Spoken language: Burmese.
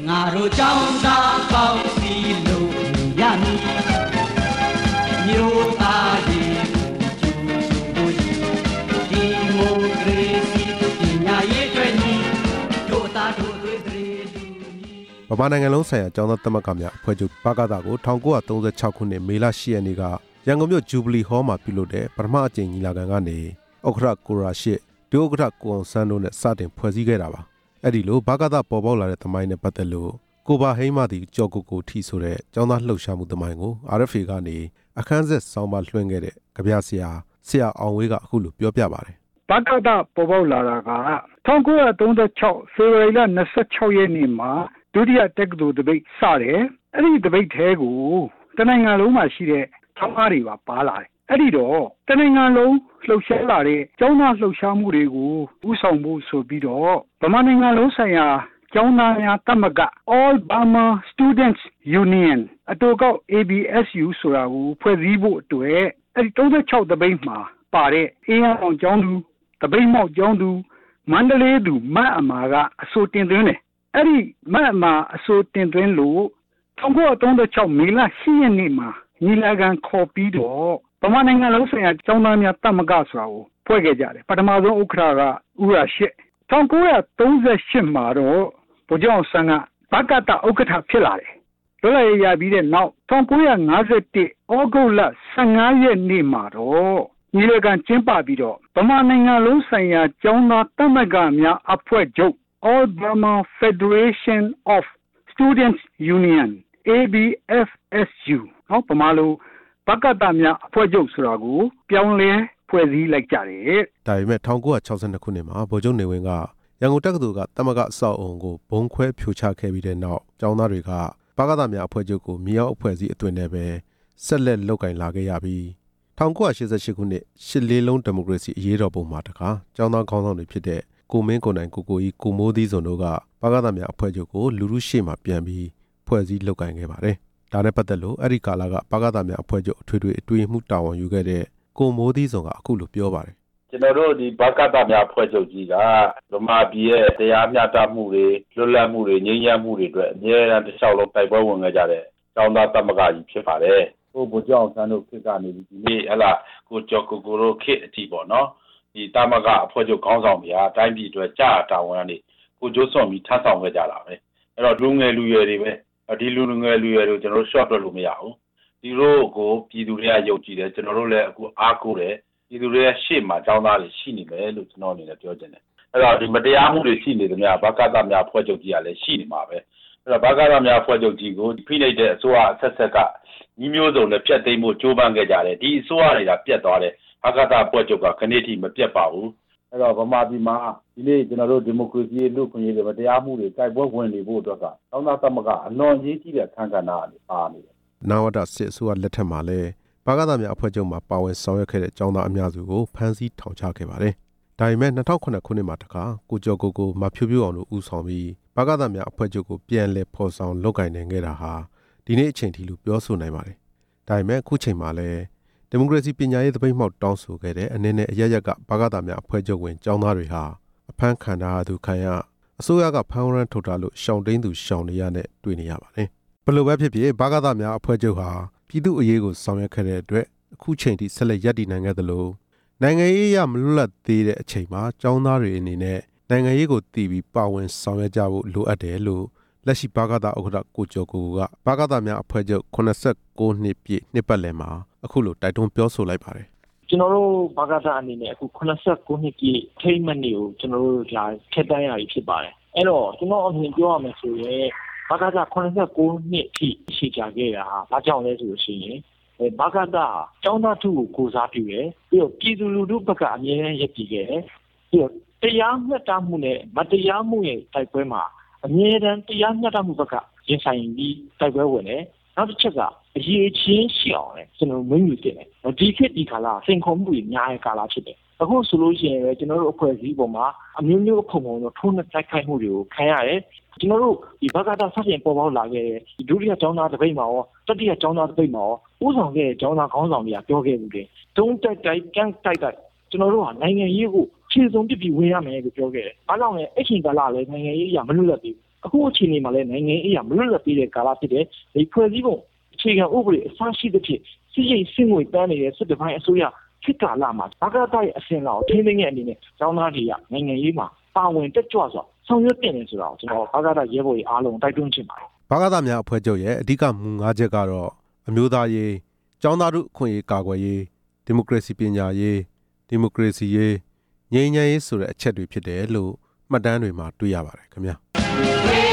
ငါတို့ကြောင့်သာပေါင်းစီလို့ရမည်မြို့သားရေးကျူကျူကိုဒီမိုကရေစီပညာရေးတွေညီတို့သားတို့တွေဗမာနိုင်ငံလုံးဆိုင်ရာကျောင်းသားသမဂ္ဂများအဖွဲ့ချုပ်ဘကသကို1936ခုနှစ်မေလ10ရက်နေ့ကရန်ကုန်မြို့ဂျူဘလီဟောမှာပြုလုပ်တဲ့ပထမအကြိမ်ညီလာခံကနေဥက္ကဋ္ဌကိုရာရှိဒုဥက္ကဋ္ဌကိုအောင်ဆန်းတို့နဲ့စတင်ဖွဲ့စည်းခဲ့တာပါအဲ့ဒီလိုဘကသပေါ်ပေါက်လာတဲ့သမိုင်းနဲ့ပတ်သက်လို့ကိုပါဟိမ့်မသည်ကြော်ကိုထီဆိုတဲ့ကျောင်းသားလှုပ်ရှားမှုသမိုင်းကို RFA ကနေအခန်းဆက်ဆောင်းပါလွှင့်ခဲ့တဲ့ကြပြဆရာအောင်ဝေးကအခုလိုပြောပြပါတယ်ဘကသပေါ်ပေါက်လာတာက1936ဖေဖော်ဝါရီလ26ရက်နေ့မှာဒုတိယတက္ကသိုလ်တပိတ်စတယ်အဲ့ဒီတပိတ်ထဲကိုတနိုင်ငံလုံးမှာရှိတဲ့ကျောင်းသားတွေပါလာတယ်အဲ့ဒီတော့တနိုင်ငံလုံးလှုပ်ရှားလာတဲ့ကျောင်းသားလှုပ်ရှားမှုတွေကိုဥဆောင်ဖို့ဆိုပြီးတော့ဗမာနိုင်ငံလုံးဆိုင်ရာကျောင်းသားများသမဂ္ဂ All Burma Students Union အတူကောက် ABSU ဆိုတာကိုဖွဲ့စည်းဖို့အတွက်အဲ့ဒီ36တပိတ်မှာပါတဲ့အင်းအောင်ကျောင်းသူတပိတ်မောက်ကျောင်းသူမန္တလေးသူမတ်အမာကအဆိုတင်သွင်းတယ်အဲ့ဒီမတ်အမာအဆိုတင်သွင်းလို့1936မေလ10ရက်နေ့မှာညီလာခံခေါ်ပြီးတော့ဗမာနိုင်ငံလုံးဆိုင်ရာကျောင်းသားများသမဂ္ဂဆိုတာကိုဖွဲ့ခဲ့ကြတယ်ပထမဆုံးဥက္ကဋ္ဌကဦးရရှိ1938မှာတော့ဗိုလ်ချုပ်အောင်ဆန်းကဘကသဥက္ကဋ္ဌဖြစ်လာတယ်လွတ်လပ်ရေးရပြီးတဲ့နောက်1951ဩဂုတ်လ15ရက်နေ့မှာတော့ညီလာခံကျင်းပပြီးတော့ဗမာနိုင်ငံလုံးဆိုင်ရာကျောင်းသားသမဂ္ဂများအဖွဲ့ချုပ် All Burma Federation of Students Union ABFSU နော်ဗမာလိုဘကသများအဖွဲ့ချုပ်ဆိုတာကိုပြောင်းလဲဖွဲ့စည်းလိုက်ကြတယ်ဒါပေမဲ့1962ခုနှစ်မှာဗိုလ်ချုပ်နေဝင်းကရန်ကုန်တက္ကသိုလ်ကသမဂ္ဂအဆောက်အုံကိုဘုံခွဲဖြိုချခဲ့ပြီးတဲ့နောက်ကျောင်းသားတွေကဘကသများအဖွဲ့ချုပ်ကိုမြေအောက်အဖွဲ့အစည်းအသွင်နဲ့ပဲဆက်လက်လုပ်ကင်လာခဲ့ရပြီး1988ခုနှစ်ရှစ်လေးလုံးဒီမိုကရေစီအရေးတော်ပုံမှာတခါကျောင်းသားခေါင်းဆောင်တွေဖြစ်တဲ့ကိုမင်းကိုနိုင်ကိုကြီးကိုမိုးသီးစွန်တို့ကဘကသများအဖွဲ့ချုပ်ကိုလူထုရှေ့မှာပြန်ပြီးဖွဲ့စည်းလုပ်ကင်ခဲ့ပါတယ်ဒါနဲ့ပတ်သက်လို့အဲ့ဒီကာလကဘကသများအဖွဲ့ချုပ်အထွေထွေအတွင်းမှုတာဝန်ယူခဲ့တဲ့ကိုမိုးသီးစွန်ကအခုလိုပြောပါတယ်ကျွန်တော်တို့ဒီဘကသများအဖွဲ့ချုပ်ကြီးကဗမာပြည်ရဲ့တရားမျှတမှုတွေလွတ်လပ်မှုတွေငြိမ်းချမ်းမှုတွေအတွက်အမြဲတမ်းတစ်လျှောက်လုံးတိုက်ပွဲဝင်ခဲ့ကြတဲ့ကျောင်းသားသမဂ္ဂကြီးဖြစ်ပါတယ်။ဗိုလ်ချုပ်အောင်ဆန်းတို့ခေတ်ကနေဒီနေ့ကိုကျော်ကိုတို့ခေတ်အထိပေါ့နော်။ဒီသမဂ္ဂအဖွဲ့ချုပ်ခေါင်းဆောင်တွေဟာတိုင်းပြည်အတွက်ကြာတာဝန်ကနေကိုကျိုးစွန့်ပြီးထမ်းဆောင်ခဲ့ကြတာပဲ။အဲ့တော့လူငယ်လူရွယ်တွေပဲဒီလူငယ်လူရွယ်တွေကျွန်တော်တို့ short တွက်လို့မရဘူး။ဒီလိုကိုပြည်သူတွေကယုံကြည်တယ်ကျွန်တော်တို့လည်းအခုအားကိုးတယ်ဒီလူတွေရဲ့ရှေ့မှာကျောင်းသားတွေရှိနေမယ်လို့ကျွန်တော်အနေနဲ့ပြောချင်တယ်။အဲ့တော့ဒီမတရားမှုတွေရှိနေတယ်များဘကသများဖွဲ့ချုပ်ကြီးကလည်းရှိနေမှာပဲ။အဲ့တော့ဘကသများဖွဲ့ချုပ်ကြီးကိုဖိနှိပ်တဲ့အစိုးရအဆက်ဆက်ကညီမျိုးစုံနဲ့ပြတ်သိမ်းမှုကြိုးပမ်းခဲ့ကြတယ်။ဒီအစိုးရတွေကပြတ်သွားတယ်။ဘကသဖွဲ့ချုပ်ကခဏထိမပြတ်ပါဘူး။အဲ့တော့ဗမာပြည်မှာဒီနေ့ကျွန်တော်တို့ဒီမိုကရေစီလူ့ခွင့်ရေးတွေမတရားမှုတွေတိုက်ပွဲဝင်နေဖို့အတွက်ကကျောင်းသားသမဂ္ဂအလွန်ကြီးကြီးတဲ့အခမ်းကဏ္ဍတွေပါနေတယ်။နာဝတစစ်အစိုးရလက်ထက်မှာလည်းဘကသများအဖွဲ့ချုပ်မှာပါဝင်ဆောင်ရွက်ခဲ့တဲ့ကျောင်းသားအများစုကိုဖမ်းဆီးထောင်ချခဲ့ပါတယ်။ဒါပေမဲ့2009ခုနှစ်မှာတခါကိုကျော်ကိုမဖြိုးဖြိုးအောင်တို့ဦးဆောင်ပြီးဘကသများအဖွဲ့ချုပ်ကိုပြန်လည်ဖော်ဆောင်လုပ်ကိုင်နိုင်ခဲ့တာဟာဒီနေ့အချိန်ထိလို့ပြောဆိုနိုင်ပါတယ်။ဒါပေမဲ့အခုချိန်မှာလည်းဒီမိုကရေစီပညာရေးသပိတ်မှောက်တောင်းဆိုခဲ့တဲ့အနေနဲ့အရရက်ကဘကသများအဖွဲ့ချုပ်ဝင်ကျောင်းသားတွေဟာအဖမ်းခံထားသူခံရအစိုးရကဖမ်းဝရမ်းထုတ်ထားလို့ရှောင်တိန်သူရှောင်နေရတဲ့တွေ့နေရပါတယ်။ဘယ်လိုပဲဖြစ်ဖြစ်ဘကသများအဖွဲ့ချုပ်ဟာပြည်သူ့အရေးကိုဆောင်ရွက်ခဲ့တဲ့အတွက်အခုချိန်ထိဆက်လက်ရပ်တည်နိုင်ခဲ့သလိုနိုင်ငံရေးအရမလွတ်လပ်သေးတဲ့အချိန်မှာကျောင်းသားတွေအနေနဲ့နိုင်ငံရေးကိုတည်ပြီးပါဝင်ဆောင်ရွက်ကြဖို့လိုအပ်တယ်လို့လက်ရှိဘကသဥက္ကဋ္ဌကိုကျော်ကိုကဘကသများအဖွဲ့ချုပ်89နှစ်ပြည့်နှစ်ပတ်လည်မှာအခုလိုတိုက်တွန်းပြောဆိုလိုက်ပါတယ်ကျွန်တော်တို့ဘကသအနေနဲ့အခု89နှစ်ပြည့်ထိမ့်မနေ့ကိုကျွန်တော်တို့လာခက်တန်းရပြီဖြစ်ပါတယ်အဲ့တော့ကျွန်တော်အမြင်ပြောရမယ်ဆိုရင်ဘကသ89နှစ်ထိရှိကြခဲ့တာဟာဘာကြောင့်လဲဆိုလို့ရှိရင်ဘကသကျောင်းသားထုကိုစားပြုတယ်ပြီးတော့ပြည်သူလူထုဘက်ကအမြဲတမ်းရပ်တည်ခဲ့တယ်ပြီးတော့တရားမျှတမှုနဲ့မတရားမှုရဲ့တိုက်ပွဲမှာအမြဲတမ်းတရားမျှတမှုဘက်ကရင်ဆိုင်ပြီးတိုက်ပွဲဝင်တယ်နောက်တစ်ချက်ကအရေးချင်းရှိအောင်လေကျွန်တော်မင်းယူတင်တယ်ဒီခေတ်ဒီကာလစိန်ခေါ်မှုတွေများတဲ့ကာလဖြစ်တယ်အခုဆိုလို့ရှိရင်လည်းကျွန်တော်တို့အဖွဲ့အစည်းပေါ်မှာအမျိုးမျိုးအဖုံဖုံတော့ထိုးနှက်တိုက်ခိုက်မှုတွေကိုခံရတယ်ကျွန်တော်တို့ဒီဘကသဆက်ပြင်ပေါ်ပေါက်လာခဲ့တဲ့ဒုတိယကျောင်းသားတပိတ်မှာရောတတိယကျောင်းသားတပိတ်မှာရောဥဆောင်ခဲ့တဲ့ကျောင်းသားခေါင်းဆောင်တွေကပြောခဲ့မှုတွေတုံးတိုက်ကန့်တိုက်ကျွန်တော်တို့ကနိုင်ငံရေးကိုခြေစုံပစ်ပြီးဝင်ရမယ်လို့ပြောခဲ့တယ်။အားကြောင့်လည်းအချိန်ကာလလည်းနိုင်ငံရေးအရာမလွတ်လပ်သေးဘူးအခုအချိန်မှာလည်းနိုင်ငံရေးအရာမလွတ်လပ်သေးတဲ့ကာလဖြစ်တယ်ဒီဖွဲ့စည်းပုံအခြေခံဥပဒေအစရှိသဖြင့်စီးရိမ်စင်ငွေတန်းနေတဲ့စစ်တပိုင်းအစိုးရဖြစ်ကာလမှာဘဂတရဲ့အစဉ်လောက်ထိန်းသိမ်းတဲ့အနေနဲ့ကျောင်းသားတွေကနိုင်ငံရေးမှာပါဝင်တက်ကြွစွာဆောင်ရွက်တင်နေဆိုတော့ကျွန်တော်ဘဂတရဲဘော်ကြီးအားလုံးတိုက်တွန်းချင်ပါတယ်ဘဂတများအဖွဲ့ချုပ်ရဲ့အဓိကမူ၅ချက်ကတော့အမျိုးသားရေးကျောင်းသားတို့အခွင့်အရေးကာကွယ်ရေးဒီမိုကရေစီပညာရေးဒီမိုကရေစီရေးငြိမ်းချမ်းရေးဆိုတဲ့အချက်တွေဖြစ်တယ်လို့မှတ်တမ်းတွေမှာတွေ့ရပါတယ်ခင်ဗျာ